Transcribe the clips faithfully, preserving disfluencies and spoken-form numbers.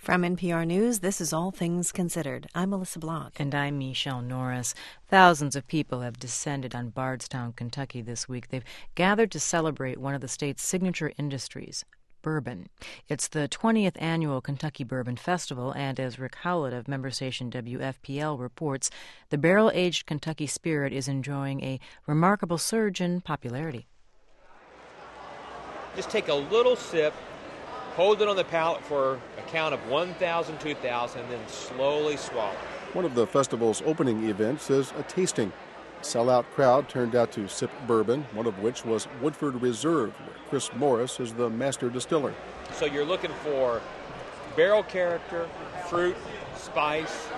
From N P R News, this is All Things Considered. I'm Melissa Block. And I'm Michelle Norris. Thousands of people have descended on Bardstown, Kentucky this week. They've gathered to celebrate one of the state's signature industries, bourbon. It's the twentieth annual Kentucky Bourbon Festival, and as Rick Howlett of member station W F P L reports, the barrel-aged Kentucky spirit is enjoying a remarkable surge in popularity. Just take a little sip, hold it on the palate for a count of one thousand, two thousand, and then slowly swallow. One of the festival's opening events is a tasting. A sellout crowd turned out to sip bourbon, one of which was Woodford Reserve, where Chris Morris is the master distiller. So you're looking for barrel character, fruit, spice,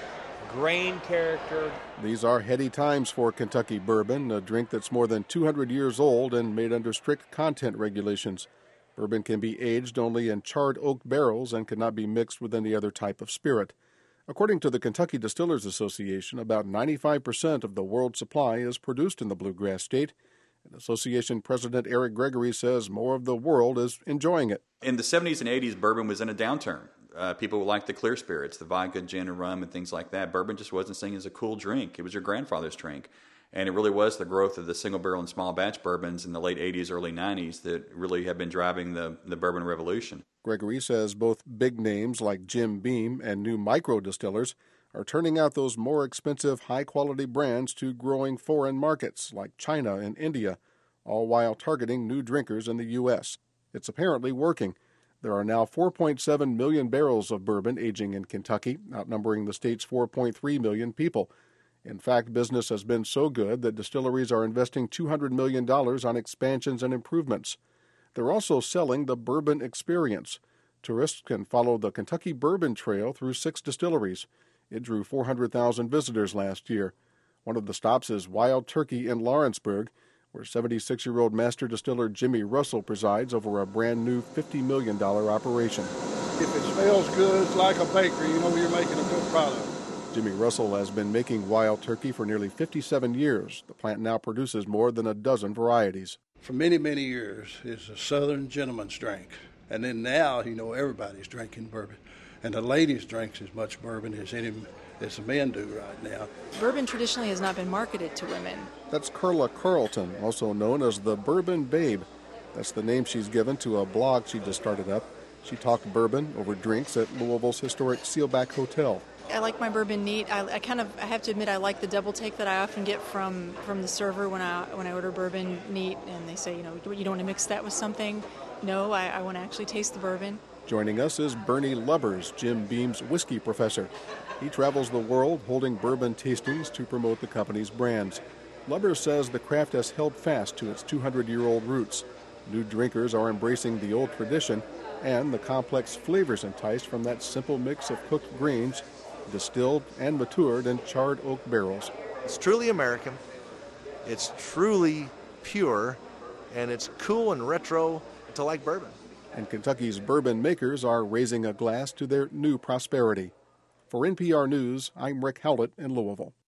grain character. These are heady times for Kentucky bourbon, a drink that's more than two hundred years old and made under strict content regulations. Bourbon can be aged only in charred oak barrels and cannot be mixed with any other type of spirit. According to the Kentucky Distillers Association, about ninety-five percent of the world's supply is produced in the bluegrass state. And Association President Eric Gregory says more of the world is enjoying it. In the seventies and eighties, bourbon was in a downturn. Uh, people liked the clear spirits, the vodka, gin, and rum, and things like that. Bourbon just wasn't seen as a cool drink. It was your grandfather's drink. And it really was the growth of the single barrel and small batch bourbons in the late eighties, early nineties that really have been driving the, the bourbon revolution. Gregory says both big names like Jim Beam and new micro distillers are turning out those more expensive, high-quality brands to growing foreign markets like China and India, all while targeting new drinkers in the U S. It's apparently working. There are now four point seven million barrels of bourbon aging in Kentucky, outnumbering the state's four point three million people. In fact, business has been so good that distilleries are investing two hundred million dollars on expansions and improvements. They're also selling the Bourbon Experience. Tourists can follow the Kentucky Bourbon Trail through six distilleries. It drew four hundred thousand visitors last year. One of the stops is Wild Turkey in Lawrenceburg, where seventy-six-year-old master distiller Jimmy Russell presides over a brand-new fifty million dollars operation. If it smells good, it's like a bakery, you know you're making a good product. Jimmy Russell has been making Wild Turkey for nearly fifty-seven years. The plant now produces more than a dozen varieties. For many, many years, it's a Southern gentleman's drink. And then now, you know, everybody's drinking bourbon. And the ladies drinks as much bourbon as any as the men do right now. Bourbon traditionally has not been marketed to women. That's Carla Carlton, also known as the Bourbon Babe. That's the name she's given to a blog she just started up. She talked bourbon over drinks at Louisville's historic Sealback Hotel. I like my bourbon neat. I, I kind of, I have to admit, I like the double take that I often get from, from the server when I when I order bourbon neat, and they say, you know, you don't want to mix that with something. No, I, I want to actually taste the bourbon. Joining us is Bernie Lubbers, Jim Beam's whiskey professor. He travels the world holding bourbon tastings to promote the company's brands. Lubbers says the craft has held fast to its two hundred year old roots. New drinkers are embracing the old tradition and the complex flavors enticed from that simple mix of cooked grains, distilled and matured in charred oak barrels. It's truly American, it's truly pure, and it's cool and retro to like bourbon. And Kentucky's bourbon makers are raising a glass to their new prosperity. For N P R News, I'm Rick Howlett in Louisville.